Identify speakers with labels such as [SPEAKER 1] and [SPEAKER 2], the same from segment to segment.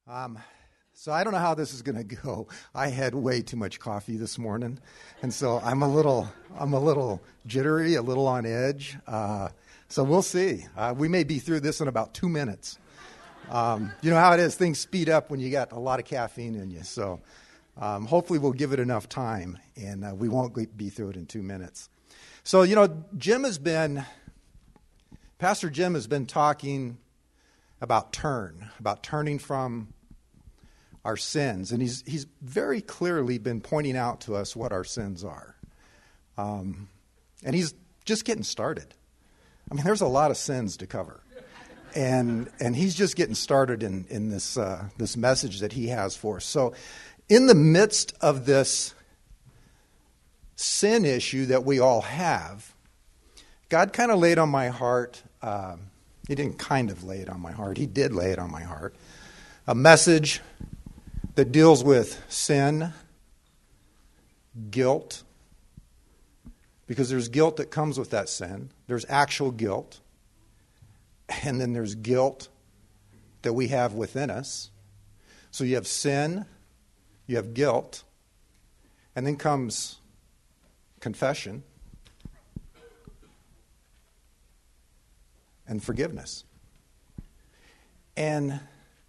[SPEAKER 1] Um, so I don't know how this is going to go. I had way too much coffee this morning, and so I'm a little jittery, a little on edge. So we'll see. We may be through this in about 2 minutes. You know how it is; things speed up when you got a lot of caffeine in you. So hopefully we'll give it enough time, and we won't be through it in 2 minutes. So Pastor Jim has been talking about turning from our sins. And he's very clearly been pointing out to us what our sins are. And he's just getting started. I mean, there's a lot of sins to cover. And he's just getting started in this message that he has for us. So in the midst of this sin issue that we all have, God kind of laid on my heart, he didn't kind of lay it on my heart, he did lay it on my heart, a message that deals with sin, guilt, because there's guilt that comes with that sin. There's actual guilt, and then there's guilt that we have within us. So you have sin, you have guilt, and then comes confession and forgiveness. And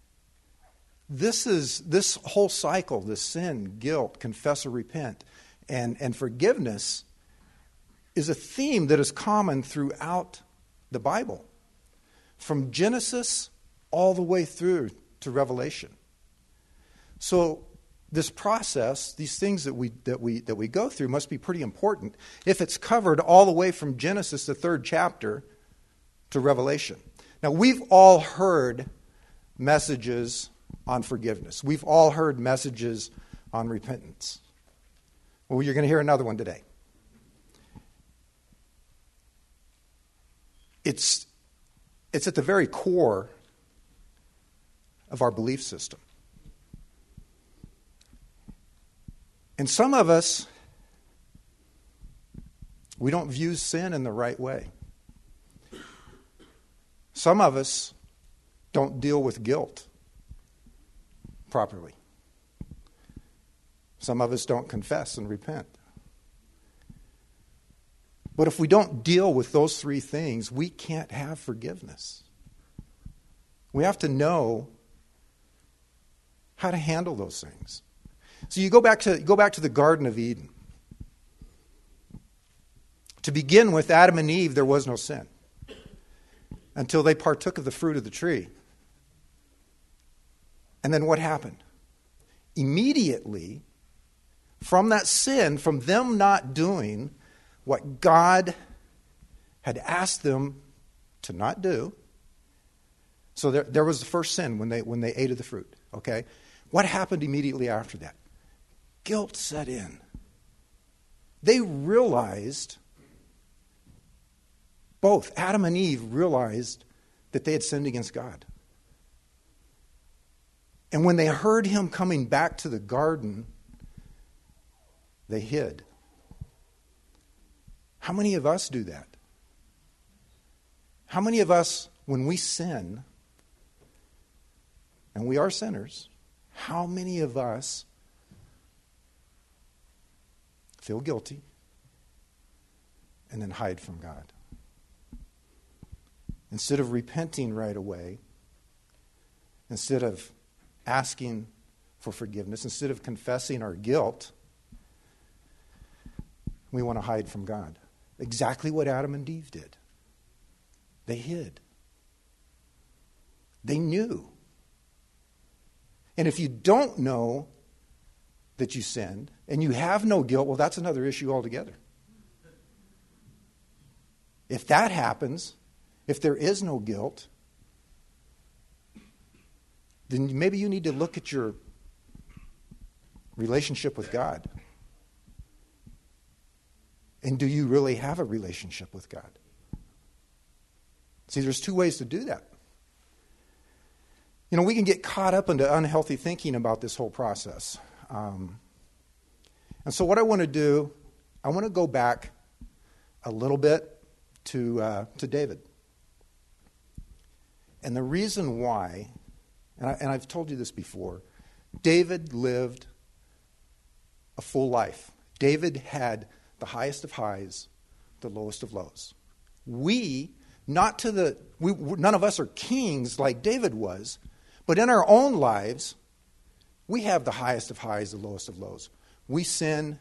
[SPEAKER 1] this whole cycle, this sin, guilt, confess or repent, and forgiveness is a theme that is common throughout the Bible, from Genesis all the way through to Revelation. So this process, these things that we go through must be pretty important if it's covered all the way from Genesis, the 3rd chapter, to Revelation. Now, we've all heard messages on forgiveness. We've all heard messages on repentance. Well, you're going to hear another one today. It's at the very core of our belief system. And some of us, we don't view sin in the right way. Some of us don't deal with guilt properly. Some of us don't confess and repent. But if we don't deal with those 3 things, we can't have forgiveness. We have to know how to handle those things. So you go back to the Garden of Eden. To begin with, Adam and Eve, there was no sin until they partook of the fruit of the tree. And then what happened? Immediately, from that sin, from them not doing what God had asked them to not do, so there was the first sin when they ate of the fruit. Okay, what happened immediately after that? Guilt set in. They realized, both Adam and Eve realized that they had sinned against God. And when they heard him coming back to the garden, they hid. How many of us do that? How many of us, when we sin, and we are sinners, how many of us feel guilty and then hide from God? Instead of repenting right away, instead of asking for forgiveness, instead of confessing our guilt, we want to hide from God. Exactly what Adam and Eve did. They hid. They knew. And if you don't know that you sinned and you have no guilt, well, that's another issue altogether. If that happens, if there is no guilt, then maybe you need to look at your relationship with God. And do you really have a relationship with God? See, there's 2 ways to do that. You know, we can get caught up into unhealthy thinking about this whole process. And so what I want to do, I want to go back a little bit to David. And the reason why and I've told you this before, David lived a full life. David had the highest of highs, the lowest of lows. None of us are kings like David was, but in our own lives, we have the highest of highs, the lowest of lows. We sin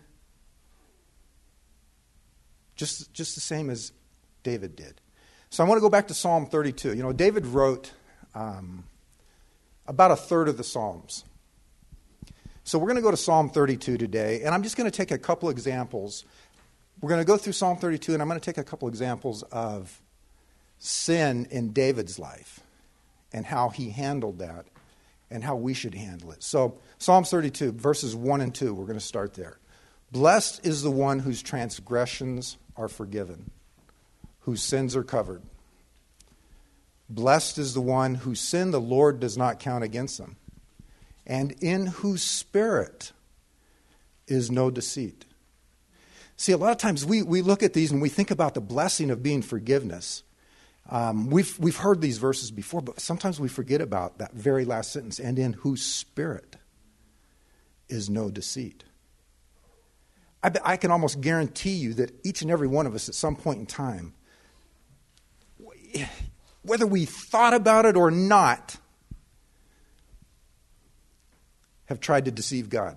[SPEAKER 1] just the same as David did. So I want to go back to Psalm 32. You know, David wrote about a third of the Psalms. So we're going to go to Psalm 32 today, and I'm just going to take a couple examples. We're going to go through Psalm 32, and I'm going to take a couple examples of sin in David's life and how he handled that and how we should handle it. So Psalm 32, verses 1 and 2, we're going to start there. Blessed is the one whose transgressions are forgiven, whose sins are covered. Blessed is the one whose sin the Lord does not count against them, and in whose spirit is no deceit. See, a lot of times we look at these and we think about the blessing of being forgiveness. We've heard these verses before, but sometimes we forget about that very last sentence, and in whose spirit is no deceit. I can almost guarantee you that each and every one of us at some point in time, whether we thought about it or not, have tried to deceive God.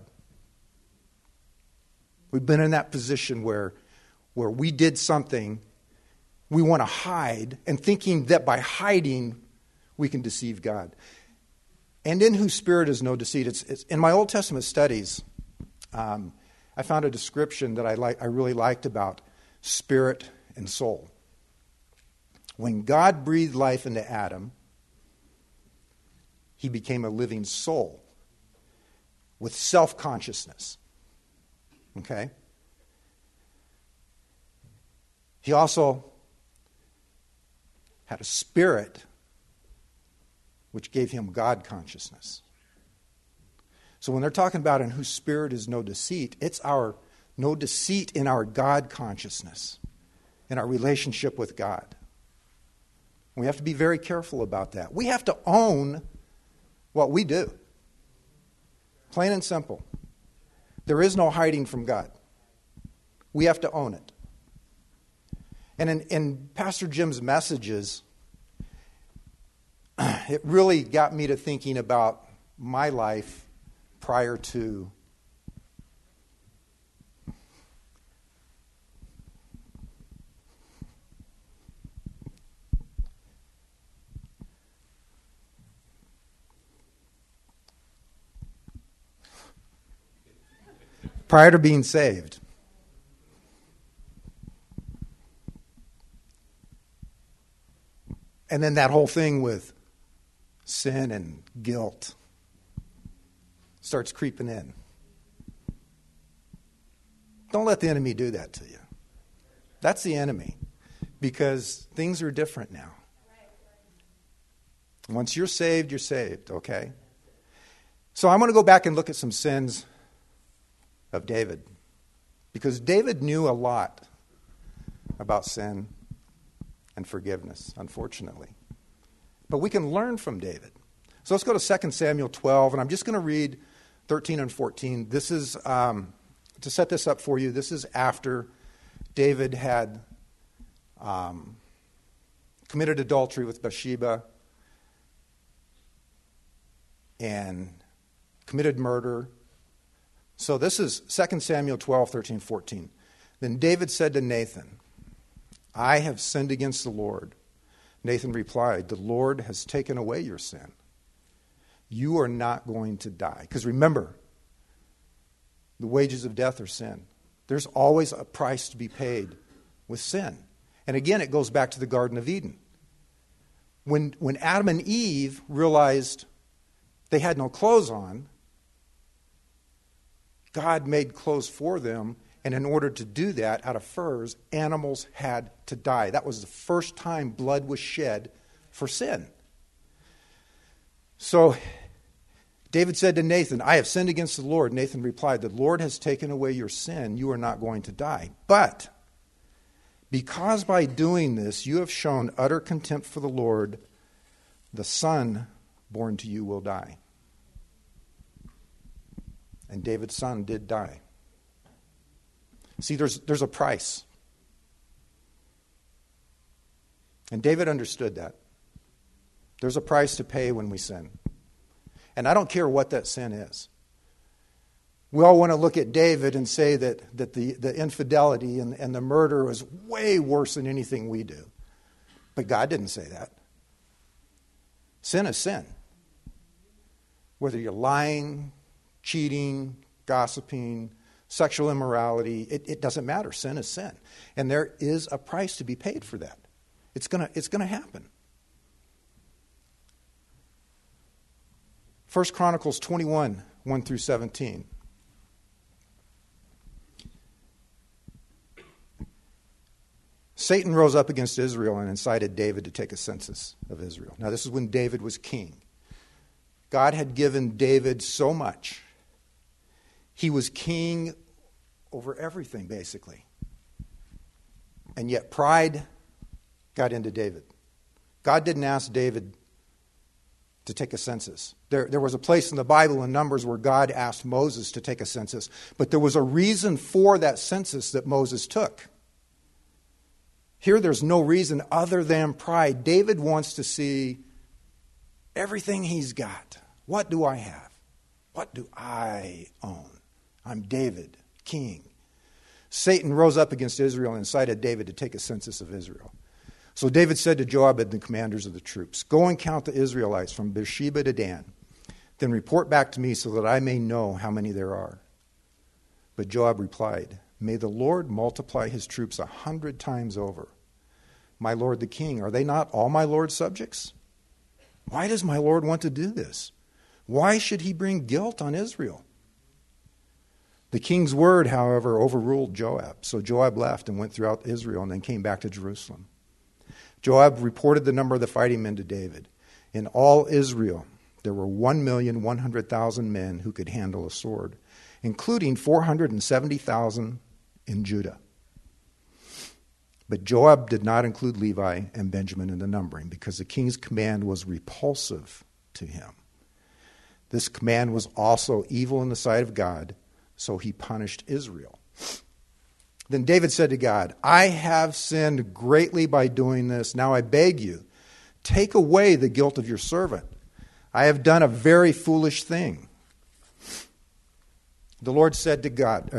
[SPEAKER 1] We've been in that position where we did something we want to hide, and thinking that by hiding we can deceive God. And in whose spirit is no deceit. It's in my Old Testament studies, I found a description that I really liked about spirit and soul. When God breathed life into Adam, he became a living soul with self-consciousness. Okay? He also had a spirit which gave him God consciousness. So when they're talking about in whose spirit is no deceit, it's our no deceit in our God consciousness, in our relationship with God. We have to be very careful about that. We have to own what we do. Plain and simple. There is no hiding from God. We have to own it. And in Pastor Jim's messages, it really got me to thinking about my life prior to being saved. And then that whole thing with sin and guilt starts creeping in. Don't let the enemy do that to you. That's the enemy, because things are different now. Once you're saved, okay? So I'm going to go back and look at some sins of David, because David knew a lot about sin and forgiveness, unfortunately. But we can learn from David. So let's go to 2 Samuel 12, and I'm just going to read 13 and 14. This is, to set this up for you, this is after David had committed adultery with Bathsheba and committed murder. So this is 2 Samuel 12, 13, 14. Then David said to Nathan, I have sinned against the Lord. Nathan replied, the Lord has taken away your sin. You are not going to die. Because remember, the wages of death are sin. There's always a price to be paid with sin. And again, it goes back to the Garden of Eden. When Adam and Eve realized they had no clothes on, God made clothes for them, and in order to do that, out of furs, animals had to die. That was the first time blood was shed for sin. So David said to Nathan, I have sinned against the Lord. Nathan replied, the Lord has taken away your sin. You are not going to die. But because by doing this you have shown utter contempt for the Lord, the Son born to you will die. And David's son did die. See, there's a price. And David understood that. There's a price to pay when we sin. And I don't care what that sin is. We all want to look at David and say that the infidelity and the murder was way worse than anything we do. But God didn't say that. Sin is sin. Whether you're lying, cheating, gossiping, sexual immorality, it doesn't matter. Sin is sin. And there is a price to be paid for that. It's gonna happen. 1 Chronicles 21, 1 through 17. Satan rose up against Israel and incited David to take a census of Israel. Now, this is when David was king. God had given David so much. He was king over everything, basically. And yet pride got into David. God didn't ask David to take a census. There was a place in the Bible in Numbers where God asked Moses to take a census, but there was a reason for that census that Moses took. Here there's no reason other than pride. David wants to see everything he's got. What do I have? What do I own? I'm David, king. Satan rose up against Israel and incited David to take a census of Israel. So David said to Joab and the commanders of the troops, "Go and count the Israelites from Beersheba to Dan. Then report back to me so that I may know how many there are." But Joab replied, "May the Lord multiply his troops 100 times over. My lord the king, are they not all my lord's subjects? Why does my lord want to do this? Why should he bring guilt on Israel?" The king's word, however, overruled Joab. So Joab left and went throughout Israel and then came back to Jerusalem. Joab reported the number of the fighting men to David. In all Israel, there were 1,100,000 men who could handle a sword, including 470,000 in Judah. But Joab did not include Levi and Benjamin in the numbering because the king's command was repulsive to him. This command was also evil in the sight of God, so he punished Israel. Then David said to God, "I have sinned greatly by doing this. Now I beg you, take away the guilt of your servant. I have done a very foolish thing." The Lord said to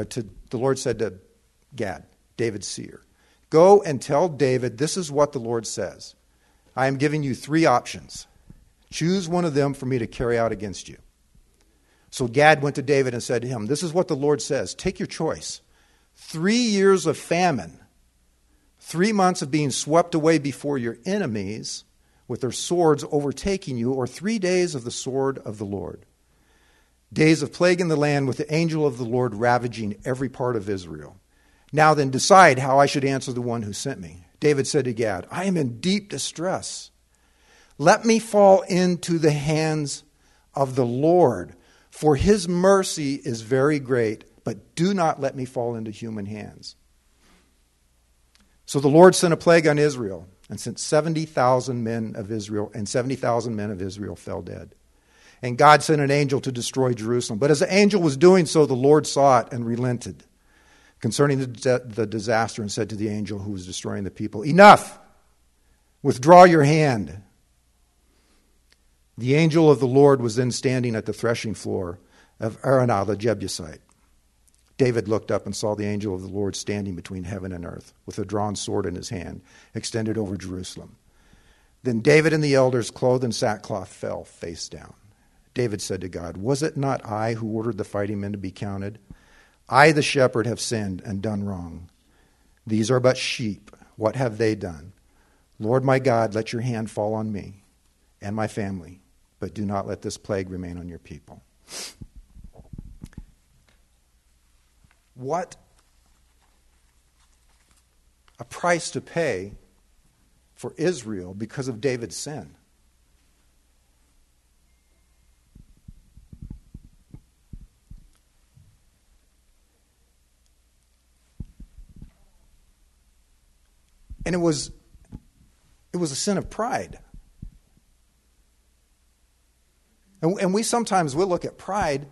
[SPEAKER 1] Gad, David's seer, "Go and tell David, this is what the Lord says. I am giving you 3 options. Choose one of them for me to carry out against you." So Gad went to David and said to him, "This is what the Lord says. Take your choice. 3 years of famine, 3 months of being swept away before your enemies with their swords overtaking you, or 3 days of the sword of the Lord. Days of plague in the land with the angel of the Lord ravaging every part of Israel. Now then decide how I should answer the one who sent me." David said to Gad, "I am in deep distress. Let me fall into the hands of the Lord, for his mercy is very great, but do not let me fall into human hands." So the Lord sent a plague on Israel and sent 70,000 men of Israel, and 70,000 men of Israel fell dead. And God sent an angel to destroy Jerusalem. But as the angel was doing so, the Lord saw it and relented concerning the disaster and said to the angel who was destroying the people, "Enough! Withdraw your hand." The angel of the Lord was then standing at the threshing floor of Araunah the Jebusite. David looked up and saw the angel of the Lord standing between heaven and earth with a drawn sword in his hand, extended over Jerusalem. Then David and the elders, clothed in sackcloth, fell face down. David said to God, "Was it not I who ordered the fighting men to be counted? I, the shepherd, have sinned and done wrong. These are but sheep. What have they done? Lord my God, let your hand fall on me and my family, but do not let this plague remain on your people." What a price to pay for Israel because of David's sin. And it was a sin of pride. And we sometimes will look at pride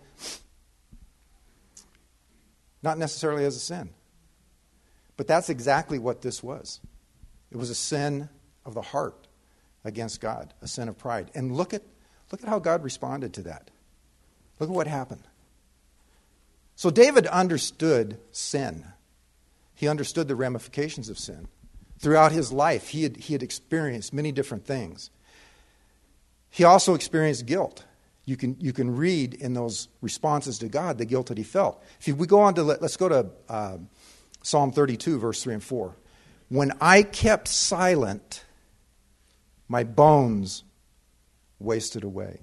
[SPEAKER 1] not necessarily as a sin. But that's exactly what this was. It was a sin of the heart against God, a sin of pride. And look at how God responded to that. Look at what happened. So David understood sin. He understood the ramifications of sin. Throughout his life, he had experienced many different things. He also experienced guilt. You can read in those responses to God the guilt that he felt. If we go on to, let's go to Psalm 32, verse 3 and 4. When I kept silent, my bones wasted away.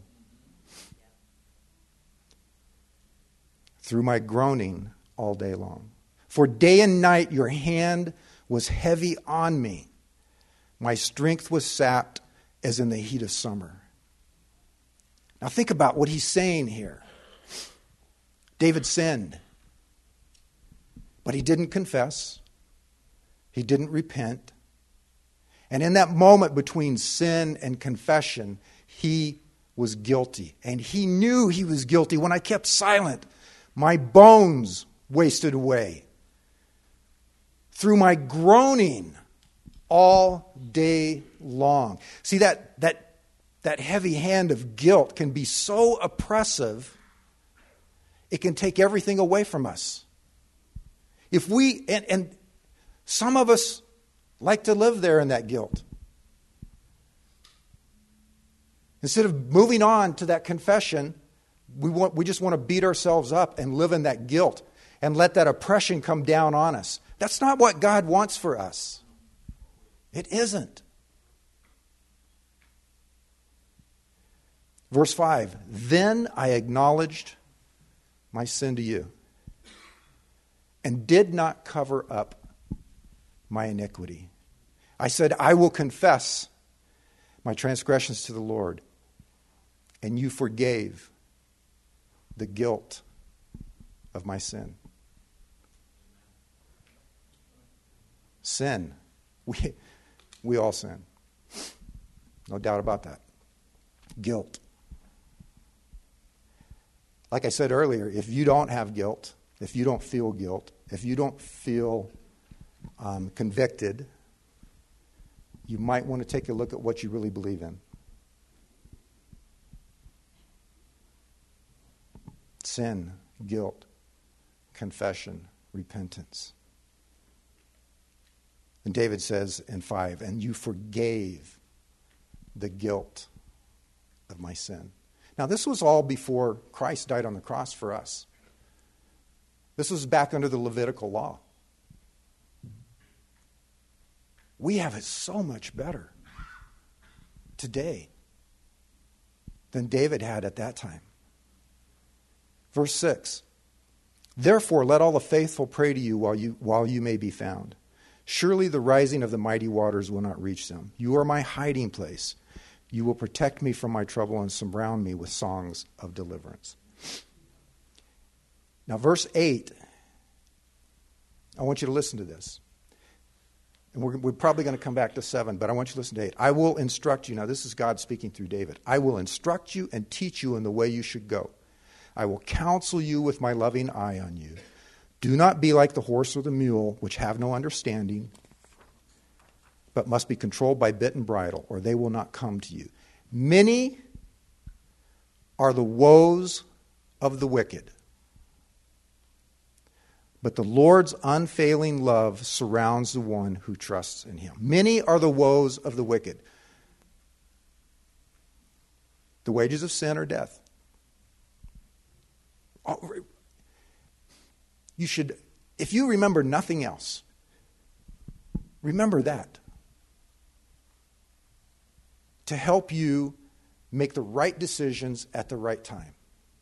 [SPEAKER 1] Through my groaning all day long. For day and night your hand was heavy on me. My strength was sapped as in the heat of summer. Now think about what he's saying here. David sinned, but he didn't confess. He didn't repent. And in that moment between sin and confession, he was guilty. And he knew he was guilty. When I kept silent, my bones wasted away. Through my groaning all day long. See, that heavy hand of guilt can be so oppressive, it can take everything away from us. If we, and some of us like to live there in that guilt. Instead of moving on to that confession, we just want to beat ourselves up and live in that guilt and let that oppression come down on us. That's not what God wants for us. It isn't. Verse 5, then I acknowledged my sin to you and did not cover up my iniquity. I said, I will confess my transgressions to the Lord, and you forgave the guilt of my sin. Sin. We all sin. No doubt about that. Guilt. Like I said earlier, if you don't have guilt, if you don't feel guilt, if you don't feel convicted, you might want to take a look at what you really believe in. Sin, guilt, confession, repentance. And David says in 5, and you forgave the guilt of my sin. Now, this was all before Christ died on the cross for us. This was back under the Levitical law. We have it so much better today than David had at that time. Verse 6, therefore let all the faithful pray to you while you may be found. Surely the rising of the mighty waters will not reach them. You are my hiding place. You will protect me from my trouble and surround me with songs of deliverance. Now, verse 8, I want you to listen to this. And we're probably going to come back to 7, but I want you to listen to 8. I will instruct you. Now, this is God speaking through David. I will instruct you and teach you in the way you should go. I will counsel you with my loving eye on you. Do not be like the horse or the mule, which have no understanding, but must be controlled by bit and bridle, or they will not come to you. Many are the woes of the wicked, but the Lord's unfailing love surrounds the one who trusts in him. Many are the woes of the wicked. The wages of sin are death. You should, if you remember nothing else, remember that. To help you make the right decisions at the right time.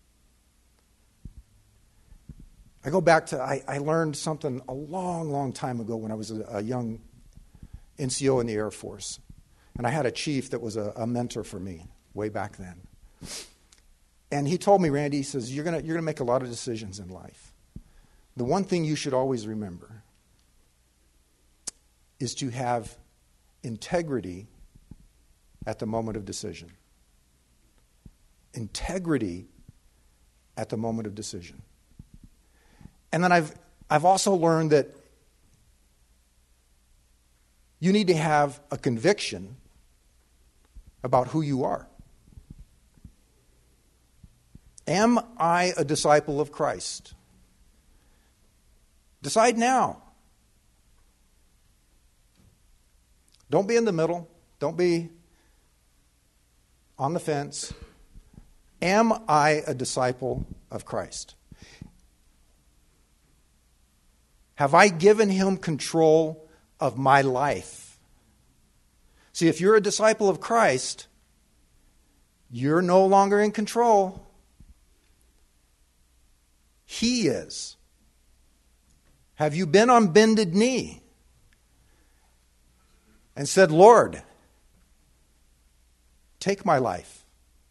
[SPEAKER 1] I go back to, I learned something a long, long time ago when I was a young NCO in the Air Force. And I had a chief that was a mentor for me way back then. And he told me, Randy, he says, you're gonna make a lot of decisions in life. The one thing you should always remember is to have integrity at the moment of decision. integrity at the moment of decision. And then I've also learned that you need to have a conviction about who you are. Am I a disciple of Christ? Decide now. Don't be in the middle. Don't be on the fence. Am I a disciple of Christ? Have I given him control of my life? See, if you're a disciple of Christ, you're no longer in control. He is. Have you been on bended knee and said, Lord, take my life.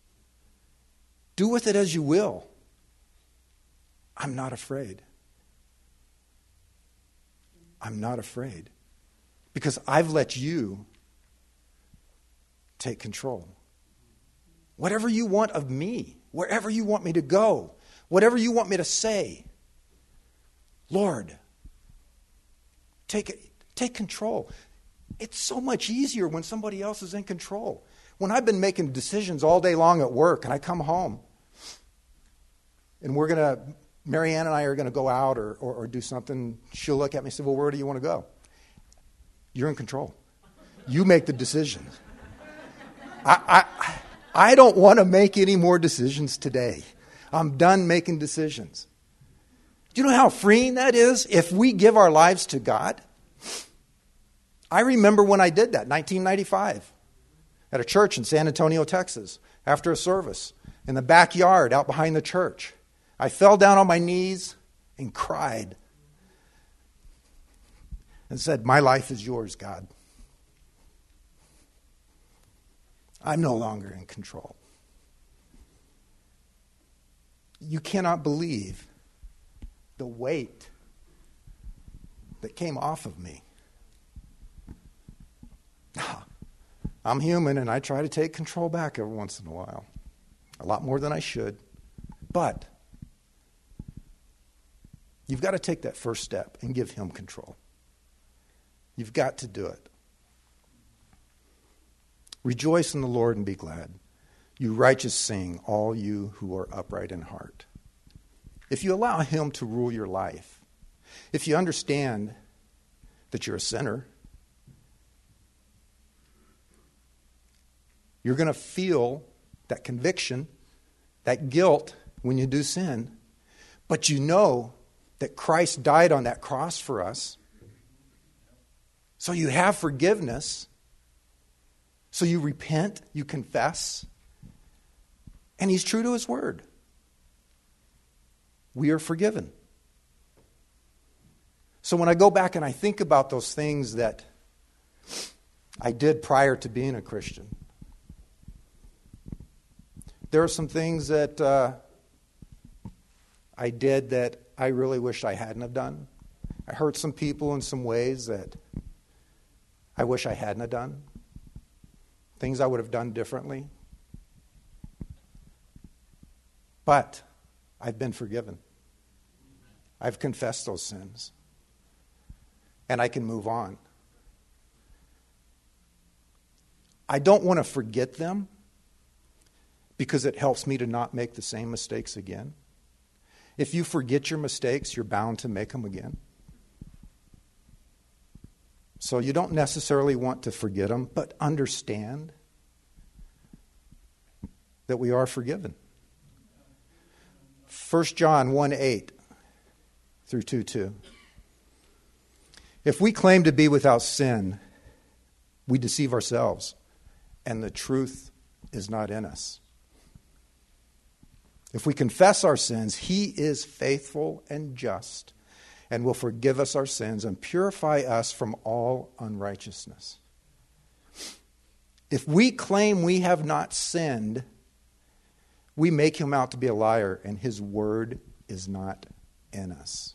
[SPEAKER 1] Do with it as you will. I'm not afraid. I'm not afraid. Because I've let you take control. Whatever you want of me, wherever you want me to go, whatever you want me to say, Lord, take control. It's so much easier when somebody else is in control. When I've been making decisions all day long at work and I come home and Marianne and I are going to go out or do something, she'll look at me and say, well, where do you want to go? You're in control. You make the decisions. I don't want to make any more decisions today. I'm done making decisions. Do you know how freeing that is if we give our lives to God? I remember when I did that, 1995, at a church in San Antonio, Texas, after a service, in the backyard out behind the church. I fell down on my knees and cried and said, my life is yours, God. I'm no longer in control. You cannot believe the weight that came off of me. I'm human and I try to take control back every once in a while. A lot more than I should. But you've got to take that first step and give him control. You've got to do it. Rejoice in the Lord and be glad. You righteous sing, all you who are upright in heart. If you allow him to rule your life, if you understand that you're a sinner, you're going to feel that conviction, that guilt when you do sin, but you know that Christ died on that cross for us. So you have forgiveness. So you repent, you confess, and he's true to his word. We are forgiven. So when I go back and I think about those things that I did prior to being a Christian, there are some things that I did that I really wish I hadn't have done. I hurt some people in some ways that I wish I hadn't have done. Things I would have done differently. But I've been forgiven. I've confessed those sins. And I can move on. I don't want to forget them because it helps me to not make the same mistakes again. If you forget your mistakes, you're bound to make them again. So you don't necessarily want to forget them, but understand that we are forgiven. 1 John 1:8 through 2:2. If we claim to be without sin, we deceive ourselves, and the truth is not in us. If we confess our sins, he is faithful and just and will forgive us our sins and purify us from all unrighteousness. If we claim we have not sinned, we make him out to be a liar, and his word is not in us.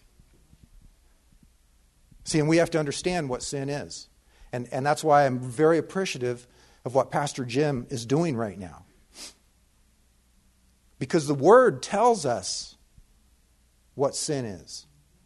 [SPEAKER 1] See, and we have to understand what sin is. And that's why I'm very appreciative of what Pastor Jim is doing right now. Because the Word tells us what sin is.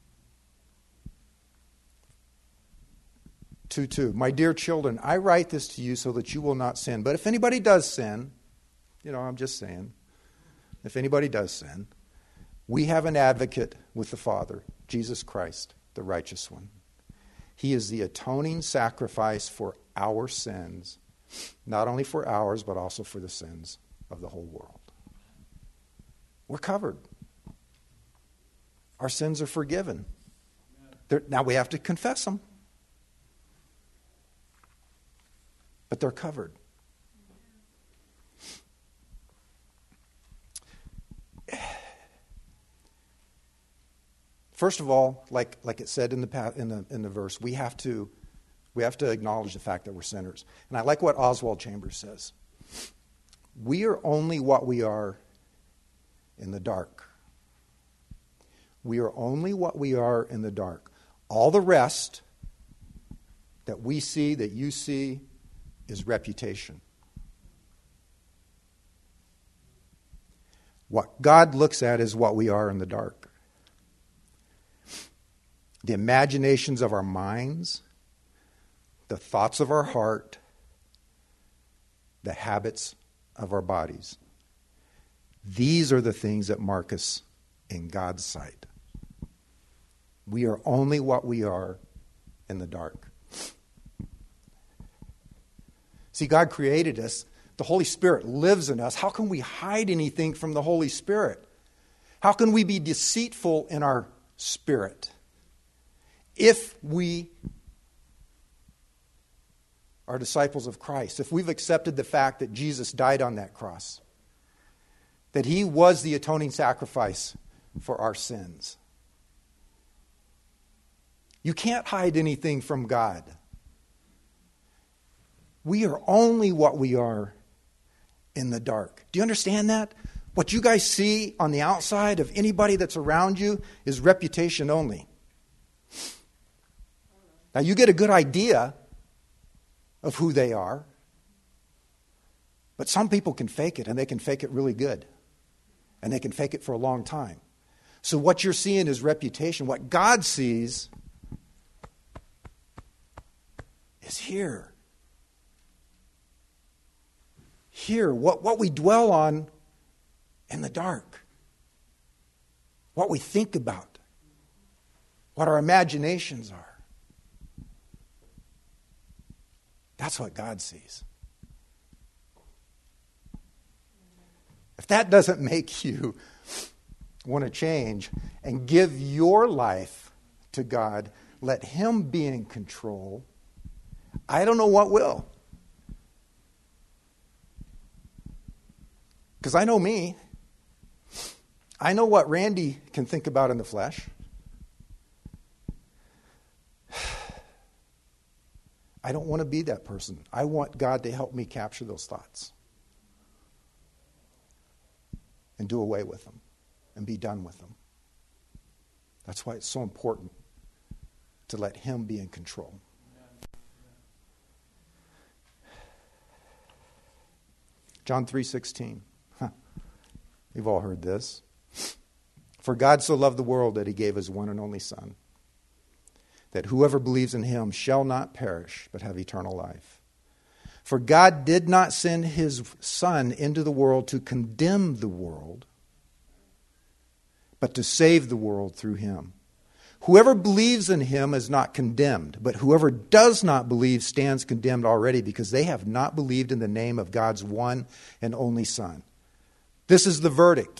[SPEAKER 1] 2:2. My dear children, I write this to you so that you will not sin. But if anybody does sin, I'm just saying, if anybody does sin, we have an advocate with the Father, Jesus Christ, the righteous one. He is the atoning sacrifice for our sins, not only for ours, but also for the sins of the whole world. We're covered. Our sins are forgiven. Now we have to confess them. But they're covered. First of all, like it said in the verse, we have to acknowledge the fact that we're sinners. And I like what Oswald Chambers says. We are only what we are in the dark. We are only what we are in the dark. All the rest that we see, that you see, is reputation. What God looks at is what we are in the dark. The imaginations of our minds, the thoughts of our heart, the habits of our bodies. These are the things that mark us in God's sight. We are only what we are in the dark. See, God created us. The Holy Spirit lives in us. How can we hide anything from the Holy Spirit? How can we be deceitful in our spirit? If we are disciples of Christ, if we've accepted the fact that Jesus died on that cross, that He was the atoning sacrifice for our sins, you can't hide anything from God. We are only what we are in the dark. Do you understand that? What you guys see on the outside of anybody that's around you is reputation only. Now, you get a good idea of who they are, but some people can fake it, and they can fake it really good, and they can fake it for a long time. So what you're seeing is reputation. What God sees is here. Here, what we dwell on in the dark, what we think about, what our imaginations are. That's what God sees. If that doesn't make you want to change and give your life to God, let Him be in control, I don't know what will. Because I know me. I know what Randy can think about in the flesh. I don't want to be that person. I want God to help me capture those thoughts and do away with them and be done with them. That's why it's so important to let Him be in control. John 3:16. We've all heard this. For God so loved the world that He gave His one and only Son, that whoever believes in Him shall not perish, but have eternal life. For God did not send His Son into the world to condemn the world, but to save the world through Him. Whoever believes in Him is not condemned, but whoever does not believe stands condemned already, because they have not believed in the name of God's one and only Son. This is the verdict.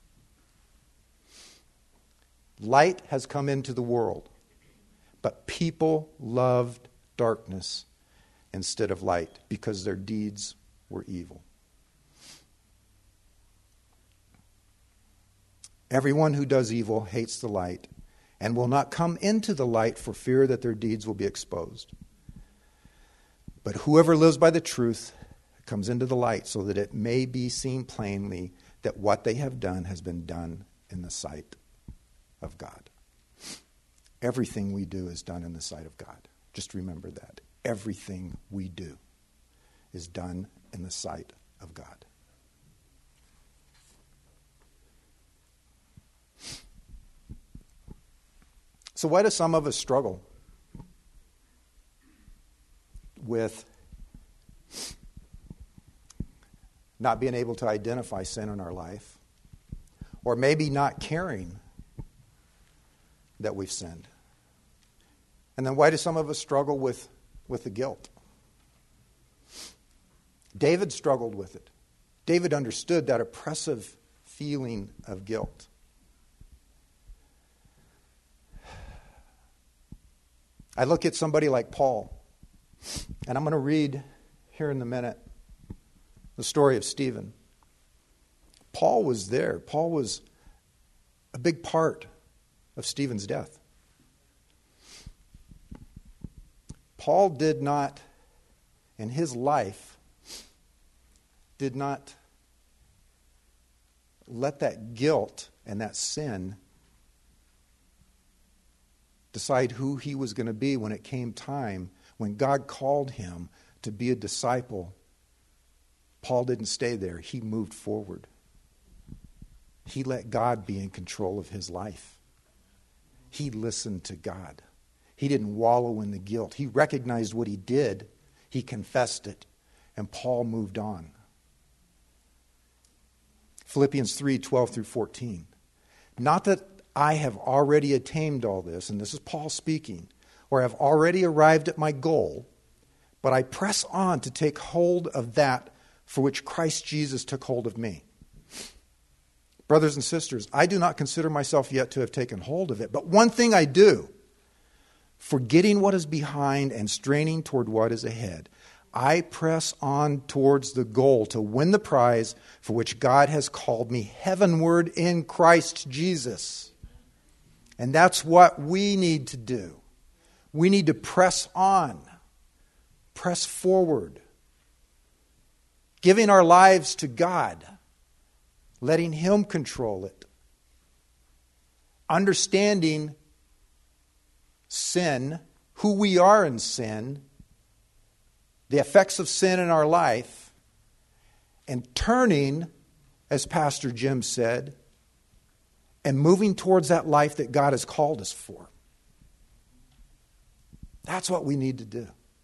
[SPEAKER 1] Light has come into the world, but people loved darkness instead of light because their deeds were evil. Everyone who does evil hates the light and will not come into the light for fear that their deeds will be exposed. But whoever lives by the truth comes into the light so that it may be seen plainly that what they have done has been done in the sight of God. Everything we do is done in the sight of God. Just remember that. Everything we do is done in the sight of God. So why do some of us struggle with not being able to identify sin in our life, or maybe not caring that we've sinned? And then why do some of us struggle with the guilt? David struggled with it. David understood that oppressive feeling of guilt. I look at somebody like Paul, and I'm going to read here in a minute the story of Stephen. Paul was there. Paul was a big part of Stephen's death. Paul did not, in his life, did not let that guilt and that sin decide who he was going to be when it came time, when God called him to be a disciple. Paul didn't stay there. He moved forward. He let God be in control of his life. He listened to God. He didn't wallow in the guilt. He recognized what he did. He confessed it. And Paul moved on. Philippians 3:12 through 14. Not that I have already attained all this, and this is Paul speaking, or have already arrived at my goal, but I press on to take hold of that for which Christ Jesus took hold of me. Brothers and sisters, I do not consider myself yet to have taken hold of it, but one thing I do, forgetting what is behind and straining toward what is ahead, I press on towards the goal to win the prize for which God has called me heavenward in Christ Jesus. And that's what we need to do. We need to press on, press forward, giving our lives to God, letting Him control it, understanding sin, who we are in sin, the effects of sin in our life, and turning, as Pastor Jim said, and moving towards that life that God has called us for. That's what we need to do.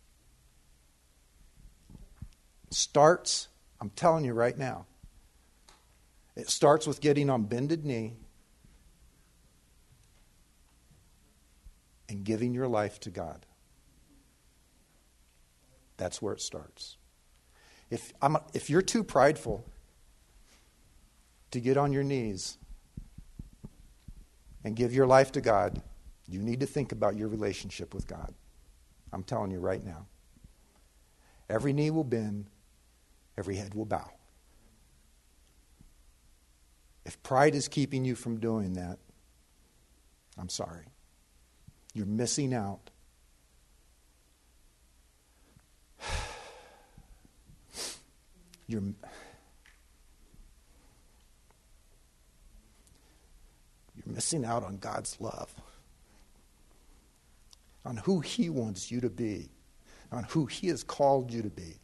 [SPEAKER 1] It starts, I'm telling you right now, it starts with getting on bended knee and giving your life to God. That's where it starts. If you're too prideful to get on your knees and give your life to God, you need to think about your relationship with God. I'm telling you right now. Every knee will bend, every head will bow. If pride is keeping you from doing that, I'm sorry. You're missing out. You're missing out on God's love, on who He wants you to be, on who He has called you to be.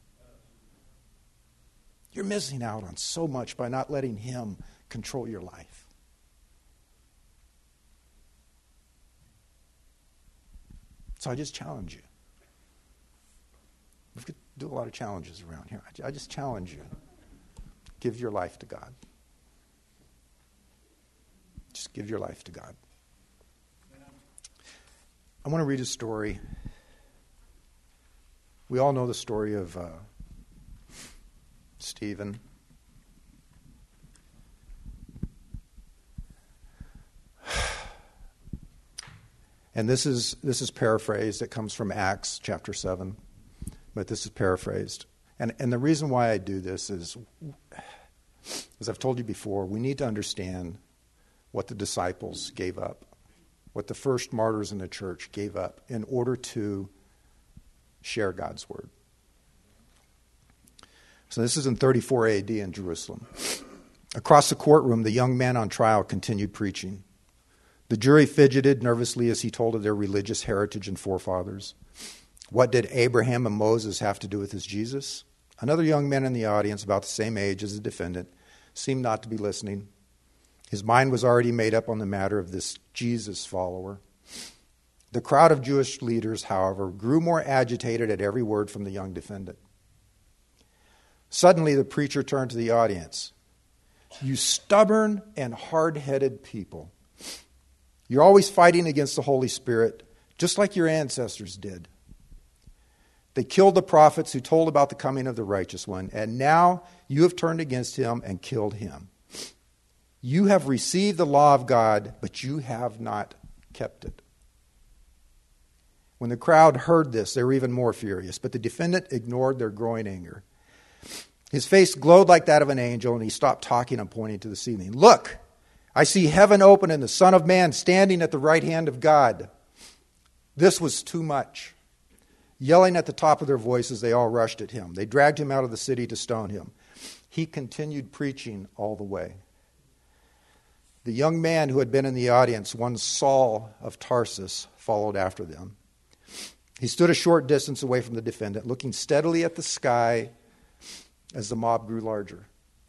[SPEAKER 1] You're missing out on so much by not letting Him control your life. So I just challenge you. We could do a lot of challenges around here. I just challenge you. Give your life to God. Just give your life to God. I want to read a story. We all know the story of Stephen. And this is paraphrased. It comes from Acts chapter 7. But this is paraphrased. And the reason why I do this is, as I've told you before, we need to understand what the disciples gave up, what the first martyrs in the church gave up in order to share God's word. So this is in 34 AD in Jerusalem. Across the courtroom, the young man on trial continued preaching. The jury fidgeted nervously as he told of their religious heritage and forefathers. What did Abraham and Moses have to do with this Jesus? Another young man in the audience, about the same age as the defendant, seemed not to be listening. His mind was already made up on the matter of this Jesus follower. The crowd of Jewish leaders, however, grew more agitated at every word from the young defendant. Suddenly, the preacher turned to the audience. You stubborn and hard-headed people. You're always fighting against the Holy Spirit, just like your ancestors did. They killed the prophets who told about the coming of the righteous one, and now you have turned against him and killed him. You have received the law of God, but you have not kept it. When the crowd heard this, they were even more furious, but the defendant ignored their growing anger. His face glowed like that of an angel, and he stopped talking and pointing to the ceiling. Look, I see heaven open and the Son of Man standing at the right hand of God. This was too much. Yelling at the top of their voices, they all rushed at him. They dragged him out of the city to stone him. He continued preaching all the way. The young man who had been in the audience, one Saul of Tarsus, followed after them. He stood a short distance away from the defendant, looking steadily at the sky as the mob grew larger.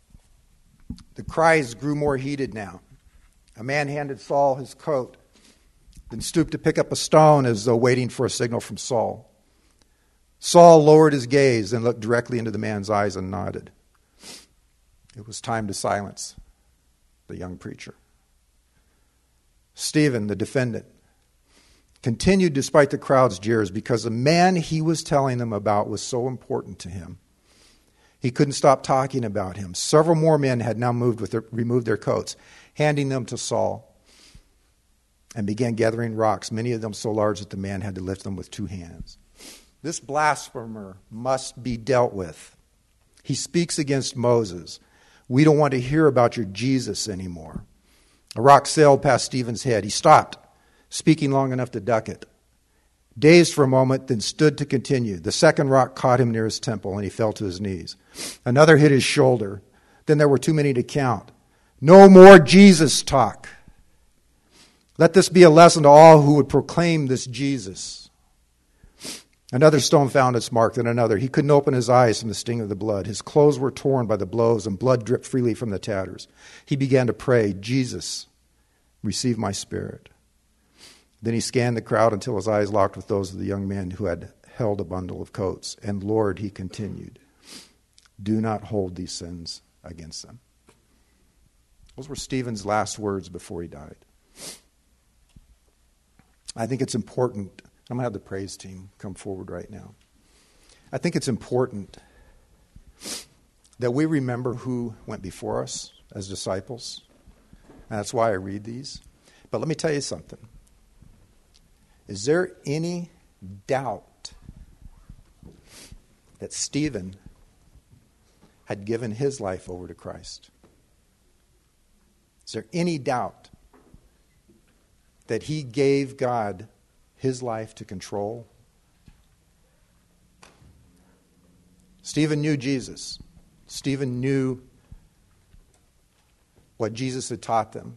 [SPEAKER 1] The cries grew more heated now. A man handed Saul his coat, then stooped to pick up a stone as though waiting for a signal from Saul. Saul lowered his gaze and looked directly into the man's eyes and nodded. It was time to silence the young preacher. Stephen, the defendant, continued despite the crowd's jeers because the man he was telling them about was so important to him. He couldn't stop talking about him. Several more men had now removed their coats, handing them to Saul, and began gathering rocks, many of them so large that the man had to lift them with 2 hands. This blasphemer must be dealt with. He speaks against Moses. We don't want to hear about your Jesus anymore. A rock sailed past Stephen's head. He stopped, speaking long enough to duck it. Dazed for a moment, then stood to continue. The second rock caught him near his temple, and he fell to his knees. Another hit his shoulder. Then there were too many to count. No more Jesus talk. Let this be a lesson to all who would proclaim this Jesus. Another stone found its mark, then another. He couldn't open his eyes from the sting of the blood. His clothes were torn by the blows, and blood dripped freely from the tatters. He began to pray, Jesus, receive my spirit. Then he scanned the crowd until his eyes locked with those of the young man who had held a bundle of coats. And Lord, he continued, do not hold these sins against them. Those were Stephen's last words before he died. I think it's important. I'm going to have the praise team come forward right now. I think it's important that we remember who went before us as disciples. And that's why I read these. But let me tell you something. Is there any doubt that Stephen had given his life over to Christ? Is there any doubt that he gave God his life to control? Stephen knew Jesus. Stephen knew what Jesus had taught them.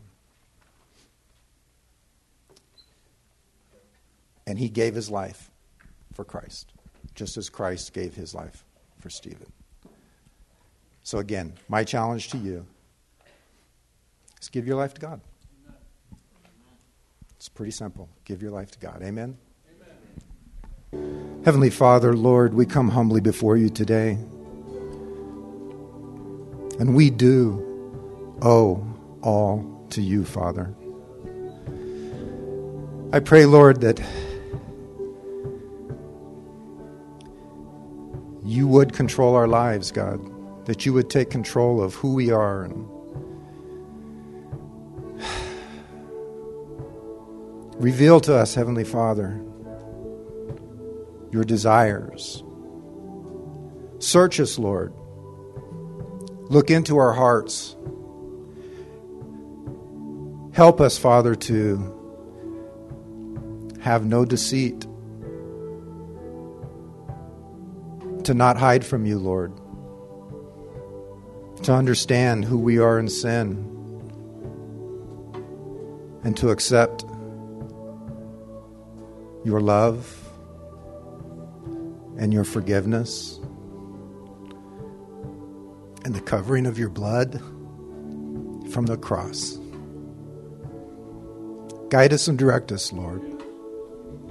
[SPEAKER 1] And he gave his life for Christ, just as Christ gave his life for Stephen. So again, my challenge to you is give your life to God. It's pretty simple. Give your life to God. Amen? Amen. Heavenly Father, Lord, we come humbly before you today. And we do owe all to you, Father. I pray, Lord, that you would control our lives, God. That you would take control of who we are and reveal to us, Heavenly Father, your desires. Search us, Lord. Look into our hearts. Help us, Father, to have no deceit, to not hide from you, Lord, to understand who we are in sin, and to accept your love and your forgiveness and the covering of your blood from the cross. Guide us and direct us, Lord.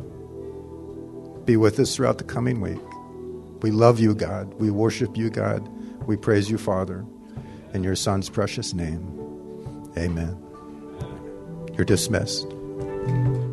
[SPEAKER 1] Be with us throughout the coming week. We love you, God. We worship you, God. We praise you, Father. In your Son's precious name, amen. You're dismissed.